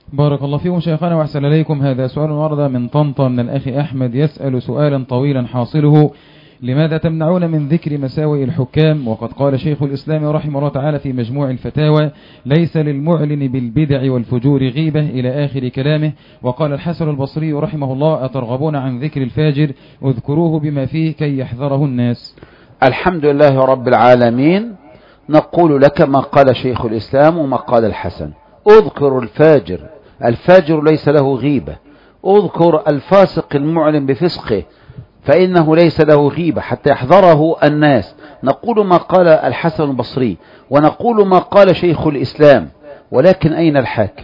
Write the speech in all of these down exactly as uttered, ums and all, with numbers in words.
بارك الله فيكم شيخنا وأحسن إليكم. هذا سؤال ورد من طنطا من الأخ أحمد يسأل سؤالا طويلا حاصله: لماذا تمنعون من ذكر مساوئ الحكام؟ وقد قال شيخ الإسلام رحمه الله تعالى في مجموع الفتاوى: ليس للمعلن بالبدع والفجور غيبة، إلى آخر كلامه. وقال الحسن البصري رحمه الله: أترغبون عن ذكر الفاجر؟ اذكروه بما فيه كي يحذره الناس. الحمد لله رب العالمين. نقول لك ما قال شيخ الإسلام وما قال الحسن. اذكر الفاجر، الفاجر ليس له غيبة. اذكر الفاسق المعلن بفسقه فإنه ليس له غيبة حتى يحذره الناس. نقول ما قال الحسن البصري ونقول ما قال شيخ الإسلام، ولكن أين الحاكم؟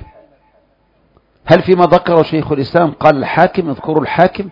هل فيما ذكر شيخ الإسلام قال الحاكم اذكروا الحاكم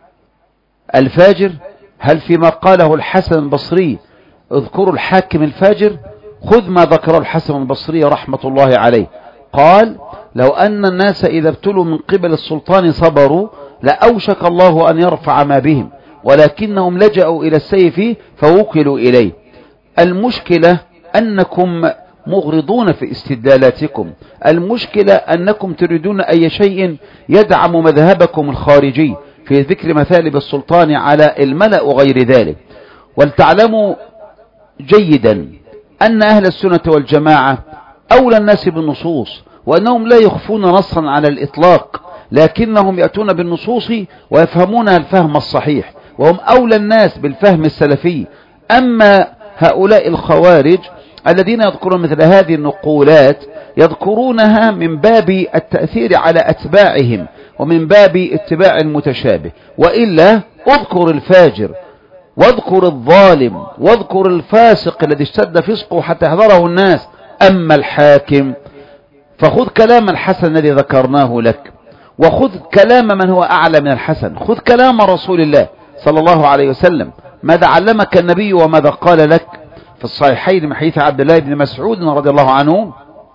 الفاجر؟ هل فيما قاله الحسن البصري اذكروا الحاكم الفاجر؟ خذ ما ذكره الحسن البصري رحمة الله عليه، قال: لو أن الناس إذا ابتلوا من قبل السلطان صبروا لأوشك الله أن يرفع ما بهم، ولكنهم لجأوا إلى السيف فوكلوا إليه. المشكلة أنكم مغرضون في استدلالاتكم، المشكلة أنكم تريدون أي شيء يدعم مذهبكم الخارجي في ذكر مثالب السلطان على الملأ وغير ذلك. ولتعلموا جيدا أن أهل السنة والجماعة أولى الناس بالنصوص، وأنهم لا يخفون نصا على الإطلاق، لكنهم يأتون بالنصوص ويفهمونها الفهم الصحيح، وهم أولى الناس بالفهم السلفي. أما هؤلاء الخوارج الذين يذكرون مثل هذه النقولات يذكرونها من باب التأثير على أتباعهم ومن باب اتباع المتشابه، وإلا اذكر الفاجر واذكر الظالم واذكر الفاسق الذي اشتد فسقه حتى يحذره الناس. أما الحاكم فخذ كلام الحسن الذي ذكرناه لك، وخذ كلام من هو أعلى من الحسن، خذ كلام رسول الله صلى الله عليه وسلم. ماذا علمك النبي وماذا قال لك؟ في الصحيحين من حديث عبد الله بن مسعود رضي الله عنه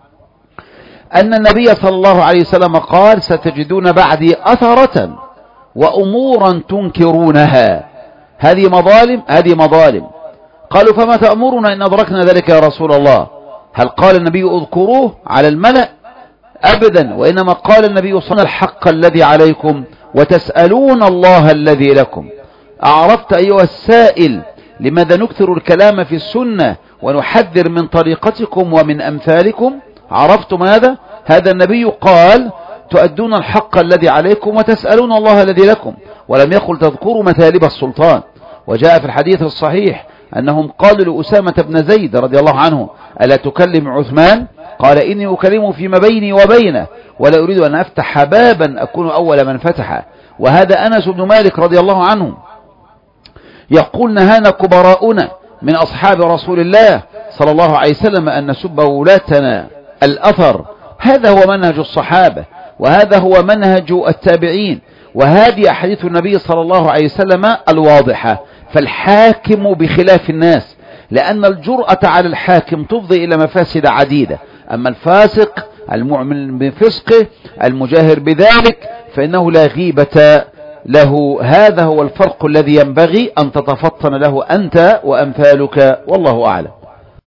أن النبي صلى الله عليه وسلم قال: ستجدون بعدي أثرة وأمورا تنكرونها. هذه مظالم هذه مظالم. قالوا: فما تأمرنا إن أدركنا ذلك يا رسول الله؟ هل قال النبي اذكروه على الملأ؟ أبدا، وإنما قال النبي صلى الحق الذي عليكم وتسألون الله الذي لكم. أعرفت أيها السائل لماذا نكثر الكلام في السنة ونحذر من طريقتكم ومن أمثالكم؟ عرفتم هذا؟ هذا النبي قال: تؤدون الحق الذي عليكم وتسألون الله الذي لكم، ولم يقل تذكروا مثالب السلطان. وجاء في الحديث الصحيح أنهم قالوا لأسامة بن زيد رضي الله عنه: ألا تكلم عثمان؟ قال: إني أكلمه فيما بيني وبينه ولا أريد أن أفتح بابا أكون أول من فتحه. وهذا أنس بن مالك رضي الله عنه يقول: نهانا كبراؤنا من أصحاب رسول الله صلى الله عليه وسلم أن نسب ولاتنا الأثر. هذا هو منهج الصحابة، وهذا هو منهج التابعين، وهذه أحاديث النبي صلى الله عليه وسلم الواضحة. فالحاكم بخلاف الناس، لأن الجرأة على الحاكم تفضي إلى مفاسد عديدة. أما الفاسق المعمل بفسقه المجاهر بذلك فإنه لا غيبة له. هذا هو الفرق الذي ينبغي أن تتفطن له أنت وأمثالك، والله أعلم.